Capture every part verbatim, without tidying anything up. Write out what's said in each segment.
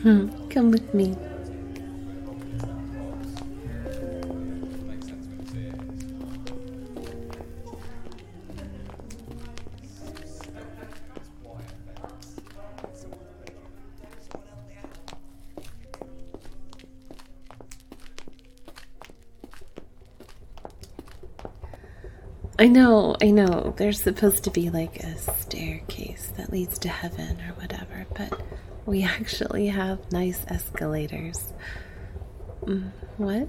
Hmm, come with me. I know, I know. There's supposed to be like a staircase that leads to heaven or whatever, but we actually have nice escalators. Mm, what?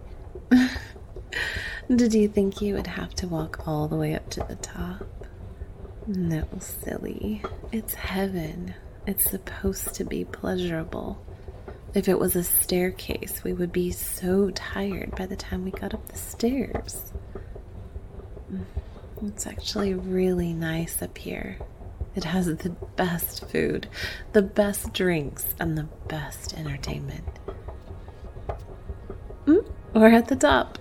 Did you think you would have to walk all the way up to the top? No, silly. It's heaven. It's supposed to be pleasurable. If it was a staircase, we would be so tired by the time we got up the stairs. It's actually really nice up here. It has the best food, the best drinks, and the best entertainment. Mm, we're at the top.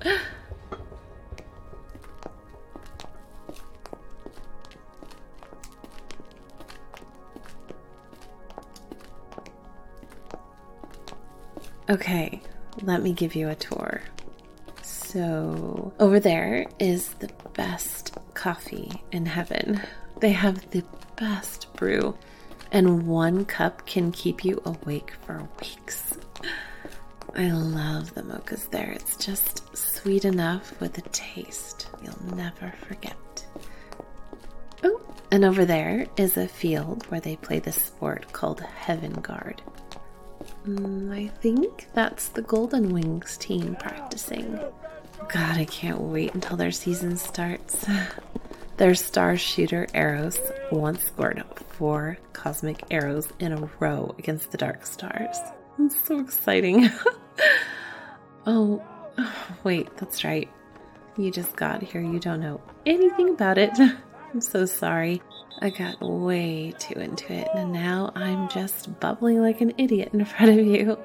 Okay, let me give you a tour. So, over there is the best coffee in heaven. They have the best brew, and one cup can keep you awake for weeks. I love the mochas there. It's just sweet enough with a taste you'll never forget. Oh, and over there is a field where they play the sport called Heaven Guard. Mm, I think that's the Golden Wings team practicing. God, I can't wait until their season starts. Their star shooter arrows once scored four cosmic arrows in a row against the Dark Stars. It's so exciting. oh, wait, that's right. You just got here. You don't know anything about it. I'm so sorry. I got way too into it, and now I'm just bubbling like an idiot in front of you.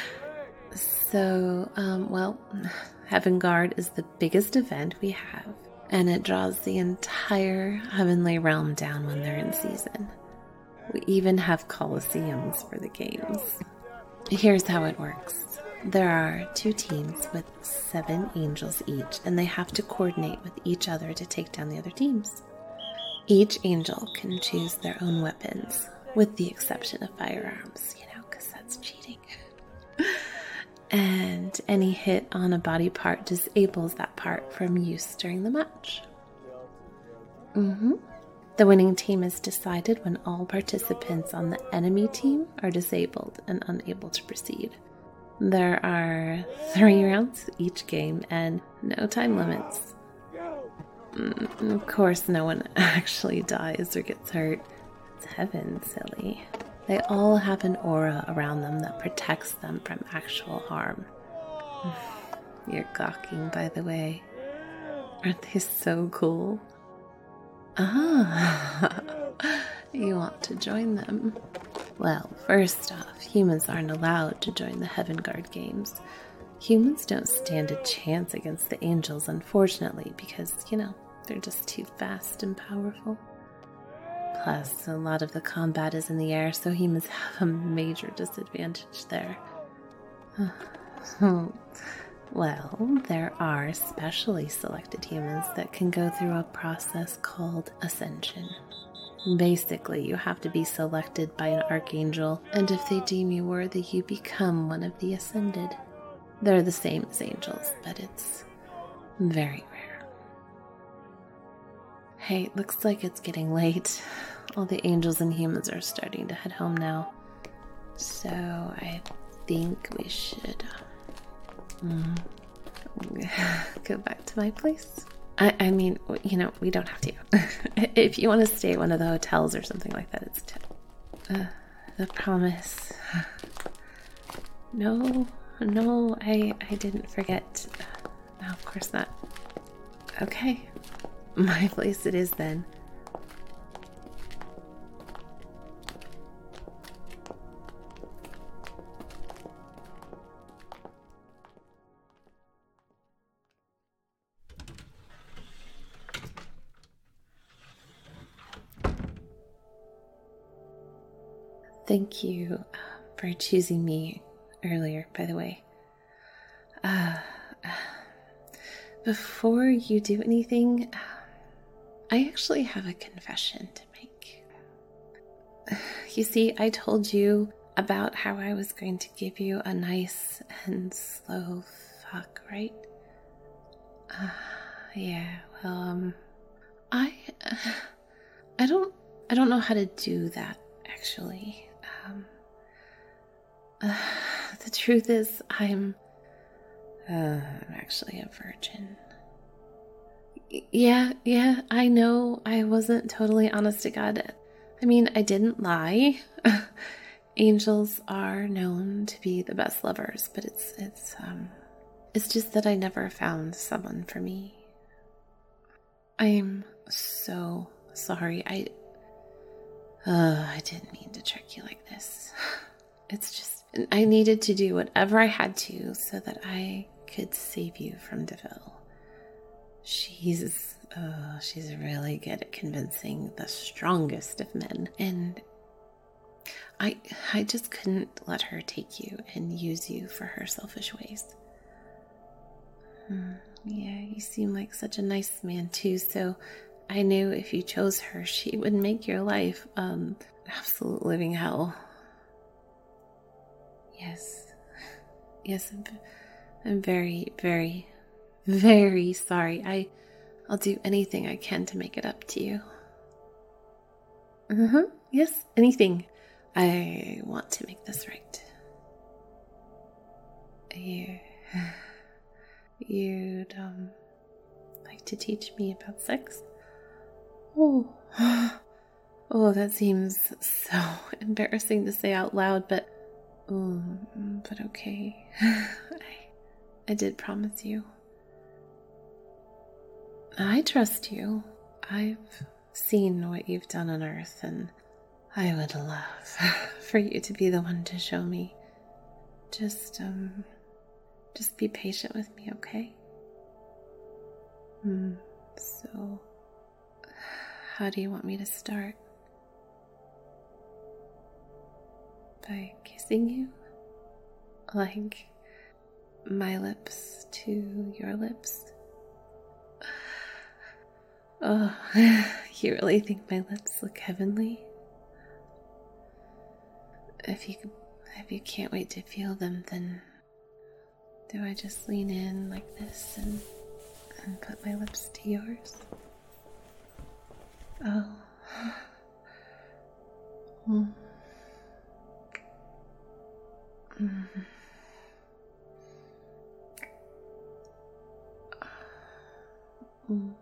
So, um, well, Heaven Guard is the biggest event we have, and it draws the entire heavenly realm down when they're in season. We even have coliseums for the games. Here's how it works. There are two teams with seven angels each, and they have to coordinate with each other to take down the other teams. Each angel can choose their own weapons, with the exception of firearms, you know, because that's cheating. And any hit on a body part disables that part from use during the match. Mm-hmm. The winning team is decided when all participants on the enemy team are disabled and unable to proceed. There are three rounds each game and no time limits. Mm, of course, no one actually dies or gets hurt. It's heaven, silly. They all have an aura around them that protects them from actual harm. You're gawking, by the way. Aren't they so cool? Ah, you want to join them? Well, first off, humans aren't allowed to join the Heaven Guard games. Humans don't stand a chance against the angels, unfortunately, because, you know, they're just too fast and powerful. Plus, a lot of the combat is in the air, so humans have a major disadvantage there. Well, there are specially selected humans that can go through a process called ascension. Basically, you have to be selected by an archangel, and if they deem you worthy, you become one of the ascended. They're the same as angels, but it's very rare. Hey, looks like it's getting late. All the angels and humans are starting to head home now. So I think we should um, go back to my place. I, I mean, you know, we don't have to. If you want to stay at one of the hotels or something like that, it's t- uh, the promise. No, no, I, I didn't forget. No, of course not. Okay, my place it is then. Thank you for choosing me earlier, by the way. Uh, before you do anything, I actually have a confession to make. You see, I told you about how I was going to give you a nice and slow fuck, right? Uh, yeah, well, um, I, uh, I don't, I don't know how to do that, actually. Um, uh, the truth is, I'm, uh, I'm actually a virgin. Y- Yeah, yeah, I know I wasn't totally honest to God. I mean, I didn't lie. Angels are known to be the best lovers, but it's, it's, um, it's just that I never found someone for me. I'm so sorry. I, uh, I didn't mean to trick you like this. It's just, I needed to do whatever I had to so that I could save you from DeVille. She's, uh, she's really good at convincing the strongest of men, and I, I just couldn't let her take you and use you for her selfish ways. Hmm, yeah, you seem like such a nice man too, so I knew if you chose her, she would make your life, um, absolute living hell. Yes, yes, I'm, I'm very, very, very sorry. I, I'll do anything I can to make it up to you. Uh-huh, yes, anything. I want to make this right. You, you'd, um, like to teach me about sex? Oh, oh, that seems so embarrassing to say out loud, but, oh, but okay. I, I did promise you. I trust you. I've seen what you've done on Earth, and I would love for you to be the one to show me. Just, um, just be patient with me, okay? Hmm, so, how do you want me to start? By kissing you? Like, my lips to your lips? Oh, you really think my lips look heavenly? If you if you can't wait to feel them, then do I just lean in like this and, and put my lips to yours? Oh. Mm. Mm. Mm.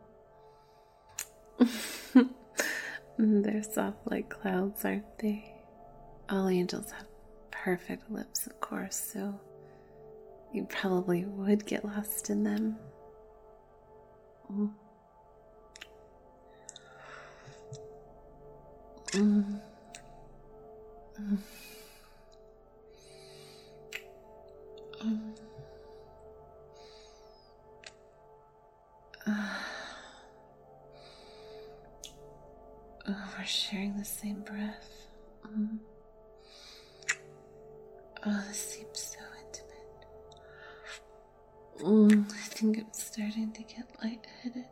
They're soft like clouds, aren't they? All angels have perfect lips, of course, so you probably would get lost in them. Mm. Mm. Mm. Mm. Oh, we're sharing the same breath. Mm. Oh, this seems so intimate. Mm, I think I'm starting to get lightheaded.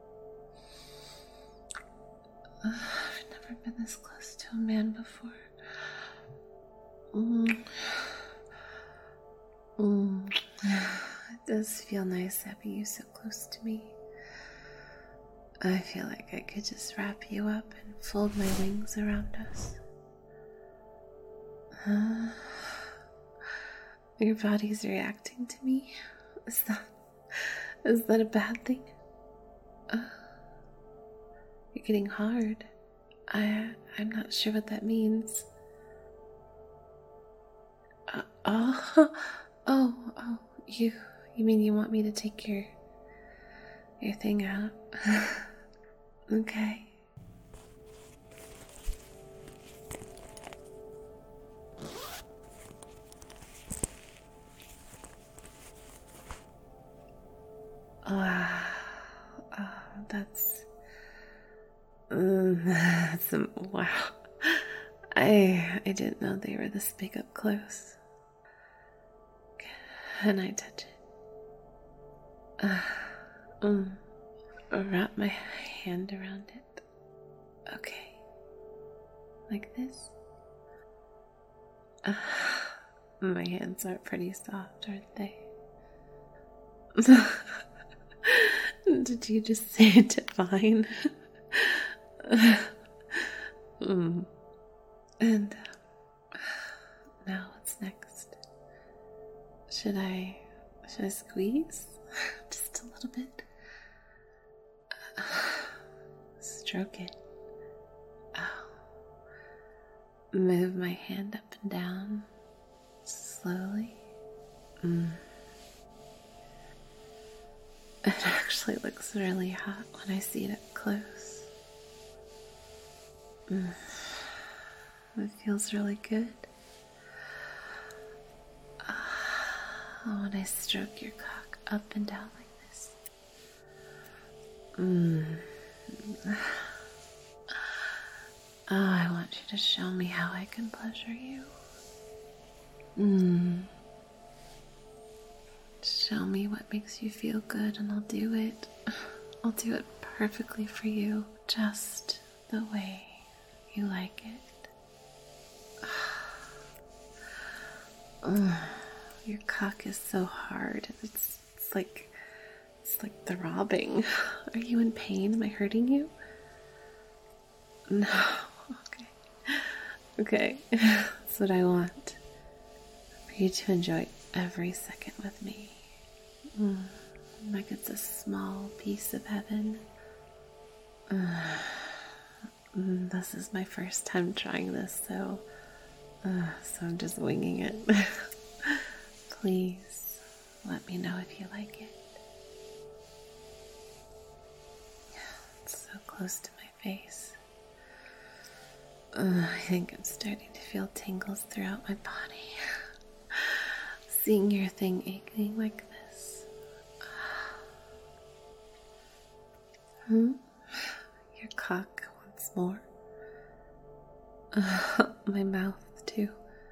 Oh, I've never been this close to a man before. Mm. Mm. It does feel nice having you so close to me. I feel like I could just wrap you up and fold my wings around us. Uh, your body's reacting to me. Is that is that a bad thing? Uh, you're getting hard. I I'm not sure what that means. Uh, oh, oh, oh! You you mean you want me to take your your thing out? Okay. Wow. Oh, that's um, that's um, wow. I I didn't know they were this big up close. Can I touch it? Uh, um, wrap my hand around it. Okay. Like this? Uh, my hands are pretty soft, aren't they? Did you just say divine? mm. And uh, now what's next? Should I, should I squeeze? Just a little bit? Uh, stroke it. Oh. Move my hand up and down slowly. Mm. It actually looks really hot when I see it up close. Mm. It feels really good. Oh, when I stroke your cock up and down like this. Mm. Oh, I want you to show me how I can pleasure you. Mm. Show me what makes you feel good and I'll do it. I'll do it perfectly for you, just the way you like it. Oh, your cock is so hard. It's, it's like it's like throbbing. Are you in pain? Am I hurting you? No. Okay. Okay. That's what I want. For you to enjoy every second with me. Mm. Like it's a small piece of heaven. Uh, this is my first time trying this, so uh, so I'm just winging it. Please let me know if you like it. It's so close to my face. Uh, I think I'm starting to feel tingles throughout my body. Seeing your thing aching like this. Hmm? Your cock once more. Uh, my mouth, too.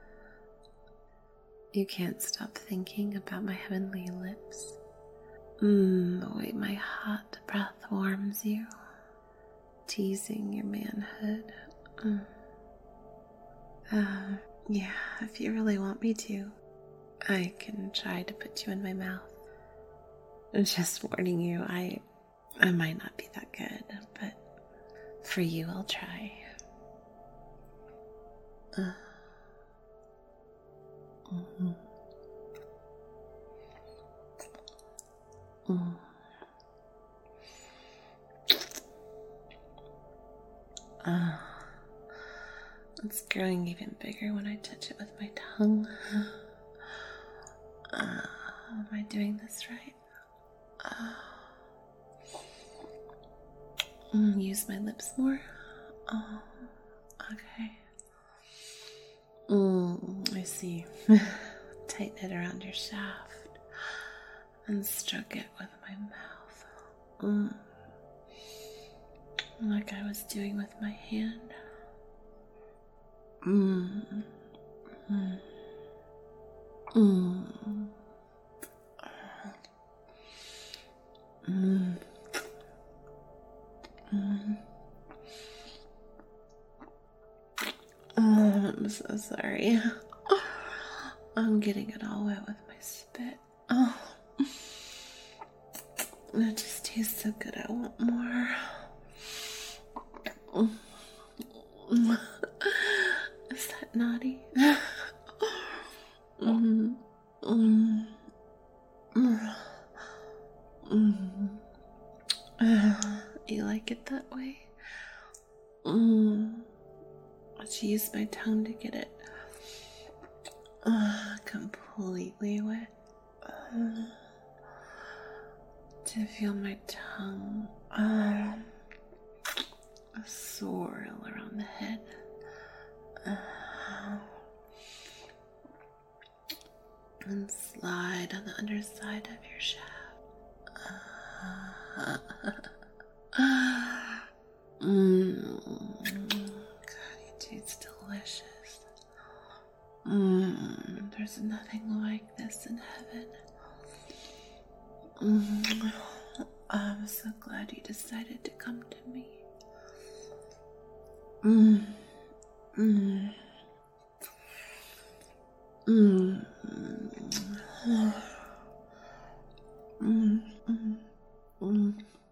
You can't stop thinking about my heavenly lips. Mmm, the way my hot breath warms you. Teasing your manhood. Mm. Uh, yeah, if you really want me to, I can try to put you in my mouth. Just warning you, I I might not be that good, but for you I'll try. Uh, mm-hmm. mm. Uh, it's growing even bigger when I touch it with my tongue. Uh, am I doing this right? Uh, mm, use my lips more. Oh, okay. Mm, I see. Tighten it around your shaft and stroke it with my mouth. Mm. Like I was doing with my hand. Mm. Mm. Mm. Mm. Mm. Oh, I'm so sorry. I'm getting it all wet with my spit. Oh, it just tastes so good. I want more. Is that naughty? mm. Mm. Mm. You like it that way? Mm. Let's use my tongue to get it uh, completely wet. Uh, to feel my tongue uh, swirl around the head. Uh, and slide on the underside of your shaft. Uh, mm. God, it tastes delicious. Mm, there's nothing like this in heaven. Mm, I'm so glad you decided to come to me. Mm, mm, mm, mm, mm, mm, mm.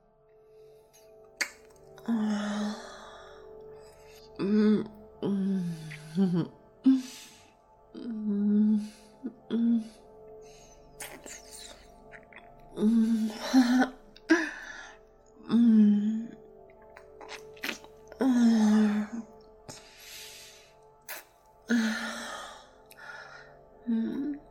Mm, mm, mm, mm, mm, mm, mm, mm.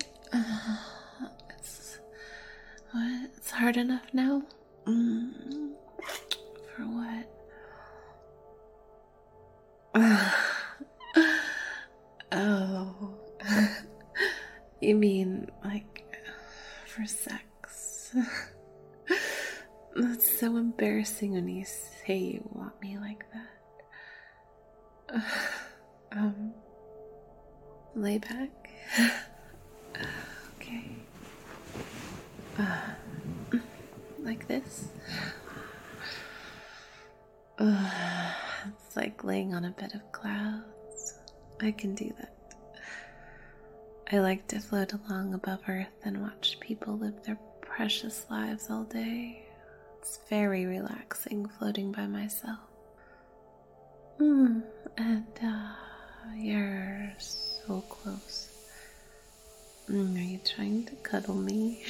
It's, what? It's hard enough now? Mm. For what? Oh. You mean, like, for sex? That's so embarrassing when you say you want me like that. Um, lay back. Okay. Uh, like this. Uh, it's like laying on a bed of clouds. I can do that. I like to float along above Earth and watch people live their precious lives all day. It's very relaxing floating by myself. Mm, and uh, you're so close. Mm, are you trying to cuddle me?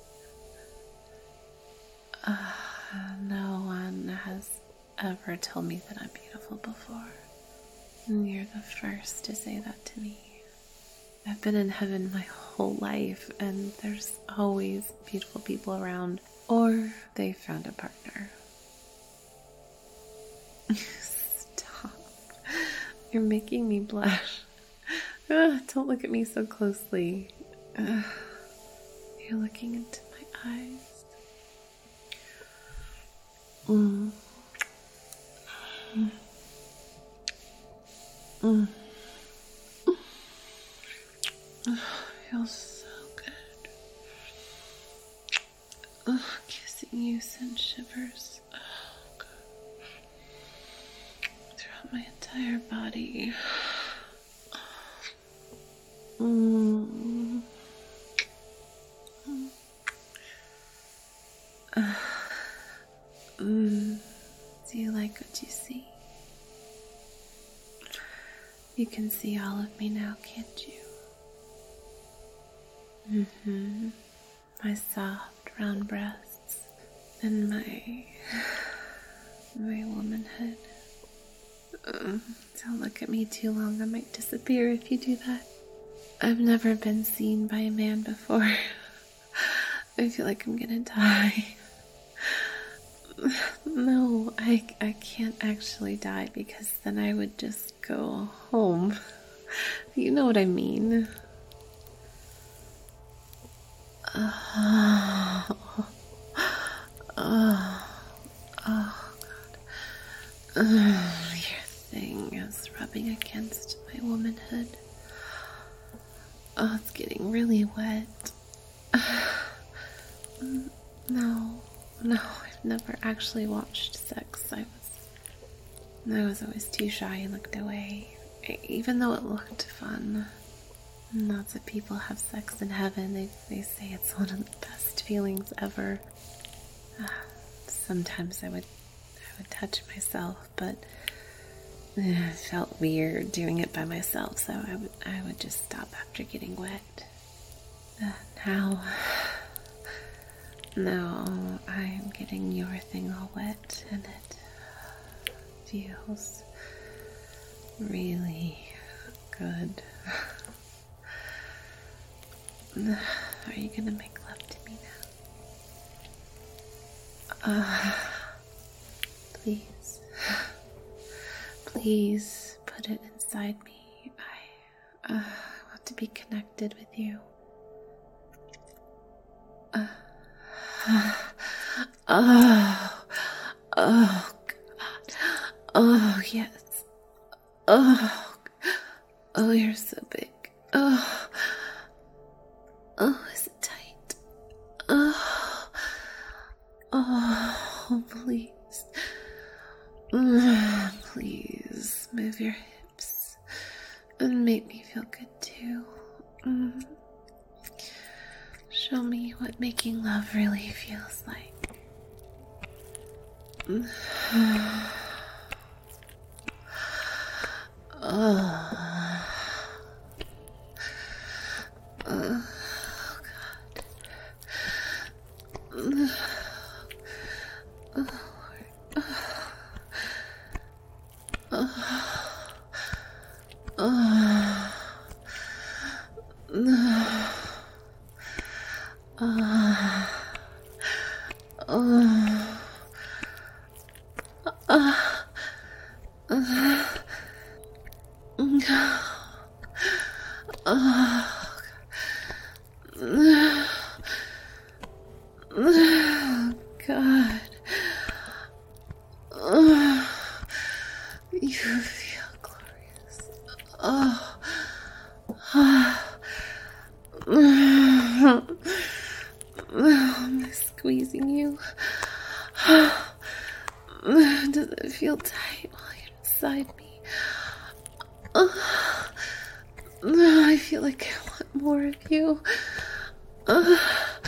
Uh, no one has ever told me that I'm beautiful before. And you're the first to say that to me. I've been in heaven my whole life, and there's always beautiful people around, or they found a partner. Stop. You're making me blush. Ugh, don't look at me so closely. Ugh. You're looking into my eyes. Mm. Mm. Mm. Oh, feels so good. Oh, kissing you sends shivers. Oh, God. Throughout my entire body. Mm. Uh, mm. Do you like what you see? You can see all of me now, can't you? Mm-hmm. My soft, round breasts and my my womanhood. Uh, don't look at me too long. I might disappear if you do that. I've never been seen by a man before. I feel like I'm gonna die. No, I, I can't actually die because then I would just go home. You know what I mean. Oh, oh, oh God. Oh, your thing is rubbing against my womanhood. Oh, it's getting really wet. No, no, I've never actually watched sex. I was, I was always too shy and looked away, even though it looked fun. Lots of people have sex in heaven. They, they say it's one of the best feelings ever. Uh, sometimes I would I would touch myself, but uh, it felt weird doing it by myself, so I would I would just stop after getting wet. Uh, now, now I'm getting your thing all wet, and it feels really good. Are you gonna make love to me now? Uh, please. Please put it inside me. I, uh, I want to be connected with you. Uh, oh, oh, God. Oh, yes. Oh, oh, you're so big. Oh, oh, is it tight? Oh, oh, please. Please move your hips and make me feel good too. Mm. Show me what making love really feels like. Oh. Oh, God. Oh, Lord. Oh. Oh. Oh. Oh. Oh. Uh, uh, oh, God. Oh, you feel glorious. Oh, oh, I'm squeezing you. Does it feel tight while you're inside me? Oh, I feel like I want more of you. Oh,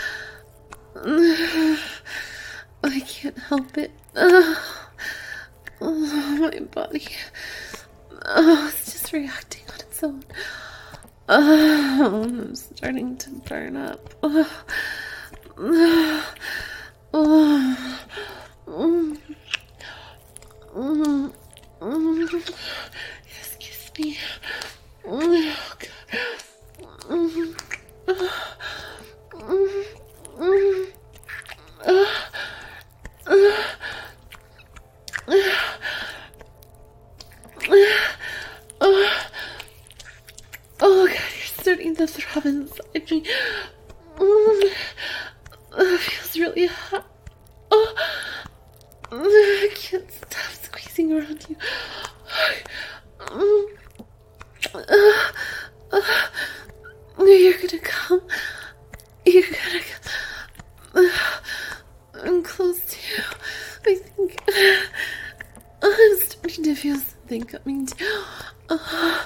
I can't help it. Oh, my body. Oh, it's just reacting on its own. Oh, I'm starting to burn up. Oh, oh, oh, oh. Mm, mm, excuse me. Oh, God. Mm, uh, mm, mm, uh, uh, uh, oh, God, you're starting to throb inside me. Mm, it feels really hot. Oh, I can't stop squeezing around you. Uh, uh, you're gonna come. You're gonna come. Uh, I'm close to you. I think I'm starting to feel something coming to you. Uh,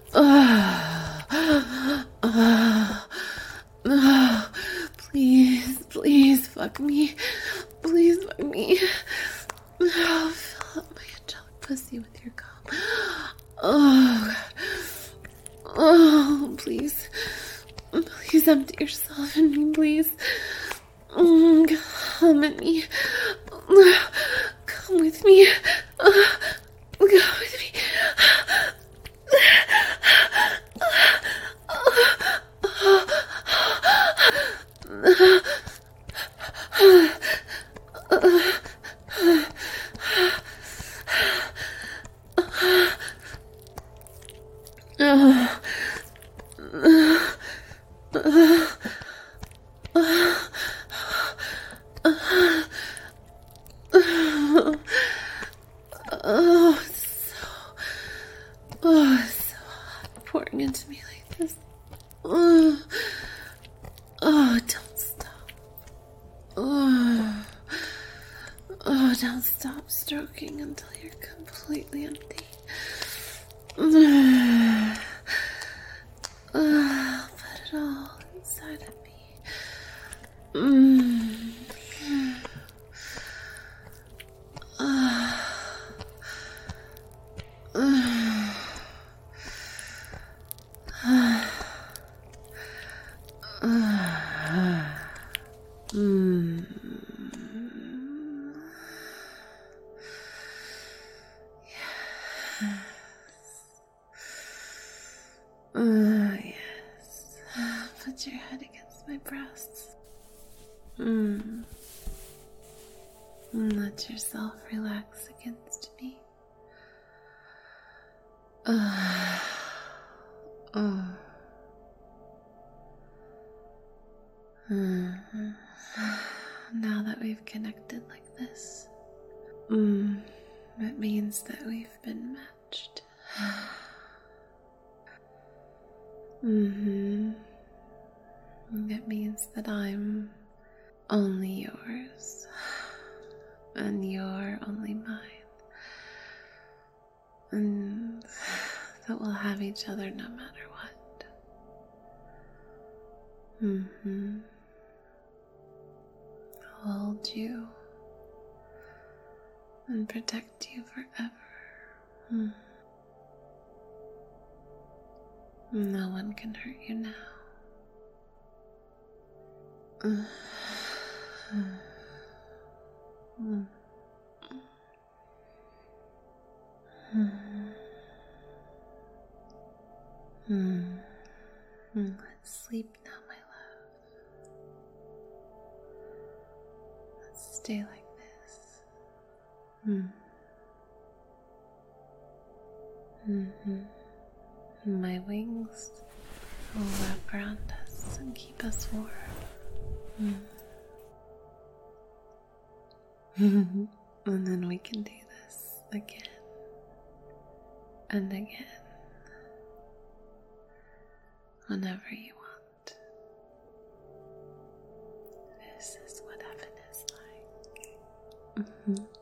uh, uh, uh, please, please fuck me. Please fuck me. Oh, fill up my angelic pussy with your cum. Oh, God. Oh, please. Please empty yourself in me, please. Mm, come at me. Come with me. Uh, come with me. Oh, it's so, oh, it's so hot pouring into me like this. Oh, oh, don't stop. Oh, oh, don't stop stroking until you're completely empty. Oh, I'll put it all inside of me. Mm. Oh. Mm. Yes. Uh, yes. Put your head against my breasts. Mm. And let yourself relax against me. Uh, oh. Uh, now that we've connected like this, mm, it means that we've been matched. Mm-hmm. It means that I'm only yours, and you're only mine, and that we'll have each other no matter what. Mm-hmm. I'll hold you and protect you forever. Mm. No one can hurt you now. Mm. Mm. Mm. Mm. Let's sleep now, my love. Let's stay like this. Mm. Mm-hmm. My wings will wrap around us and keep us warm. Mm. And then we can do this again and again, whenever you want. This is what heaven is like. Mm-hmm.